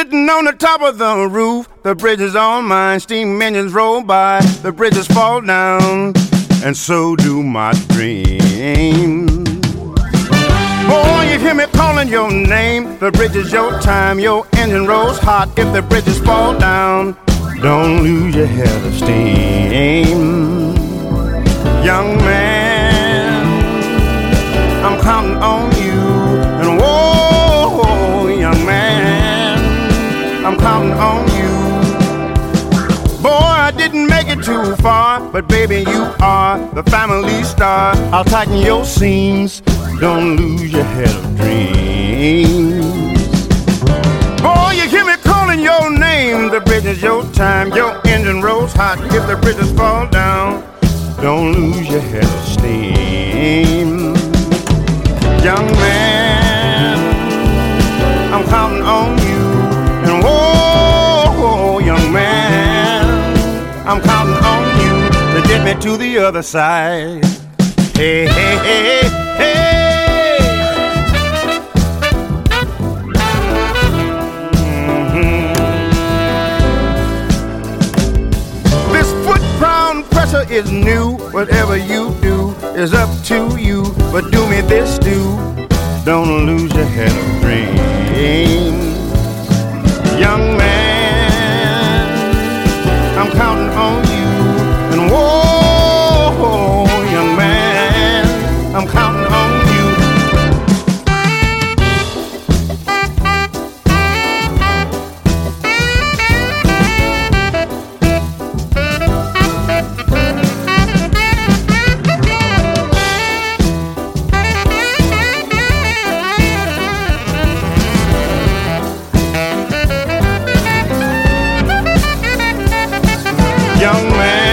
Sitting on the top of the roof, the bridge is on mine. Steam engines roll by, the bridges fall down, and so do my dreams. Boy, you hear me calling your name. The bridge is your time, your engine rolls hot. If the bridges fall down, don't lose your head of steam. Young man, I'm counting on you. And whoa, young man, I'm counting on you. Boy, I didn't make it too far, but baby, you are the family star. I'll tighten your seams, don't lose your head of dreams. Boy, you hear me calling your name. The bridge is your time, your engine rolls hot. If the bridges fall down, don't lose your head of steam. Young man, I'm counting on you. And whoa, young man, I'm counting on you to get me to the other side. Hey, hey, hey, hey. This foot ground pressure is new. Whatever you do is up to you. But do me this, don't lose your head of dreams. Young man, I'm counting on you. And whoa, young man, I'm counting on you. Young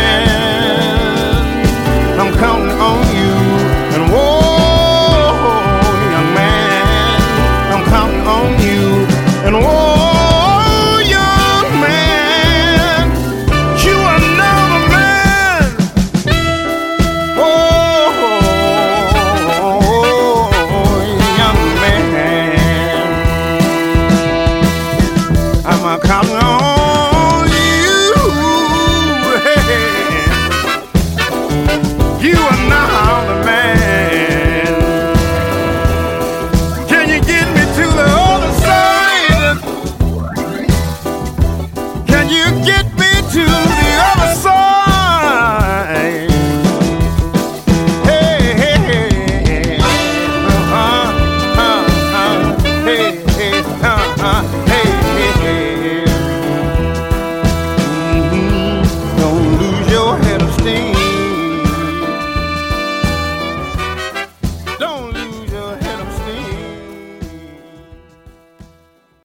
man, I'm counting on you. And whoa, young man, I'm counting on you. And whoa, young man, you another man. Oh, young man, I'm counting on you.